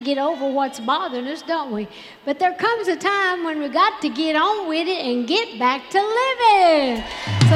get over what's bothering us, don't we? But there comes a time when we got to get on with it and get back to living.